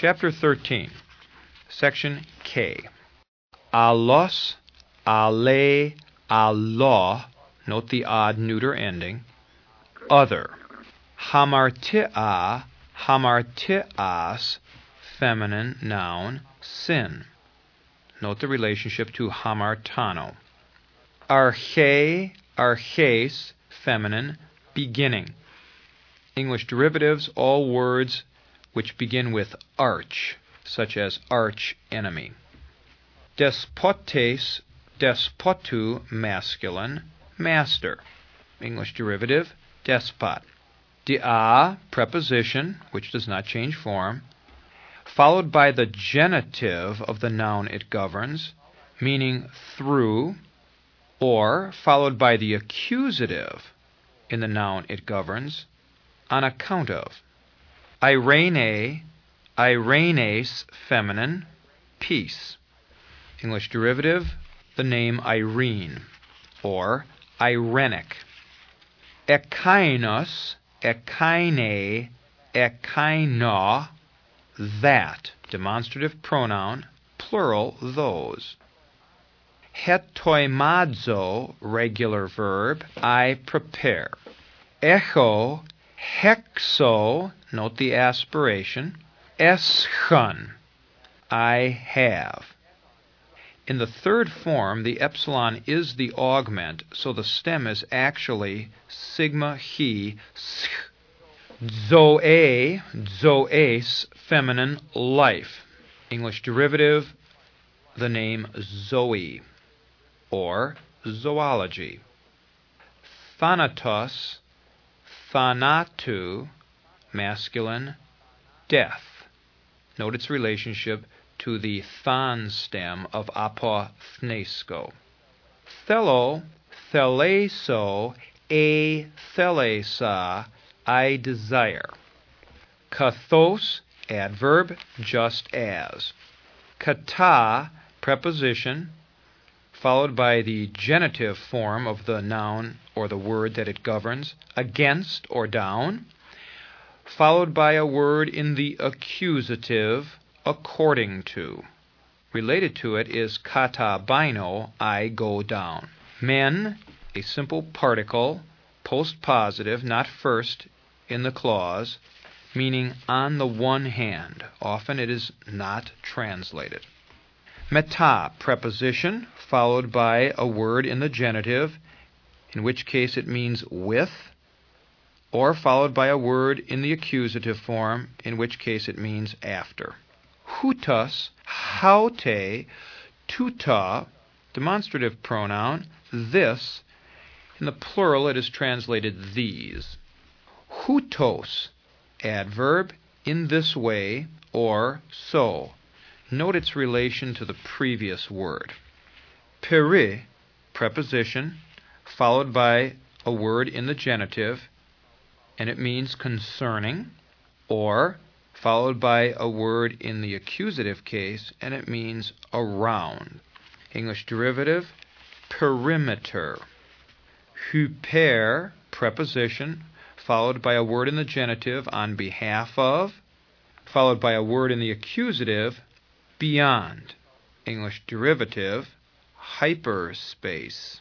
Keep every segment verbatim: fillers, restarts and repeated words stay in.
Chapter thirteen, Section K. Alos, ale, Allah, note the odd neuter ending, other. Hamartia, hamartias, feminine noun, sin. Note the relationship to hamartano. Arche, arches, feminine, beginning. English derivatives, all words which begin with arch, such as arch enemy. Despotes, despotu, masculine, master. English derivative, despot. Dia, preposition, which does not change form, followed by the genitive of the noun it governs, meaning through, or followed by the accusative in the noun it governs, on account of. Irene, irenes, feminine, peace. English derivative, the name Irene, or Irenic. Ekainos, ekaine, ekaina, that. Demonstrative pronoun, plural, those. Hetoimazo, regular verb, I prepare. Echo, hexo, note the aspiration, eschon, I have. In the third form, the epsilon is the augment, so the stem is actually sigma he, sch. Zoe, zoes, feminine, life. English derivative, the name Zoe, or zoology. Thanatos, thanatu, masculine, death. Note its relationship to the than stem of apothnesko. Thelo, theleso, a thelesa, I desire. Kathos, adverb, just as. Kata, preposition, followed by the genitive form of the noun or the word that it governs, against or down, followed by a word in the accusative, according to. Related to it is kata bino, I go down. Men, a simple particle, postpositive, not first in the clause, meaning on the one hand. Often it is not translated. Meta, preposition, followed by a word in the genitive, in which case it means with, or followed by a word in the accusative form, in which case it means after. Hutas, haute, tuta, demonstrative pronoun, this. In the plural it is translated these. Hutos, adverb, in this way, or so. Note its relation to the previous word. Peri, preposition, followed by a word in the genitive, and it means concerning, or followed by a word in the accusative case, and it means around. English derivative, perimeter. Hyper, preposition, followed by a word in the genitive, on behalf of, followed by a word in the accusative, beyond. English derivative, hyperspace.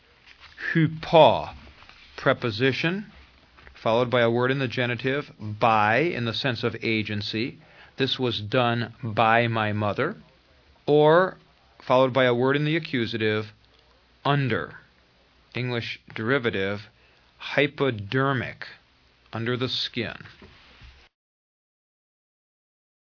Hypo, preposition, followed by a word in the genitive, by, in the sense of agency. This was done by my mother. Or followed by a word in the accusative, under. English derivative, hypodermic, under the skin.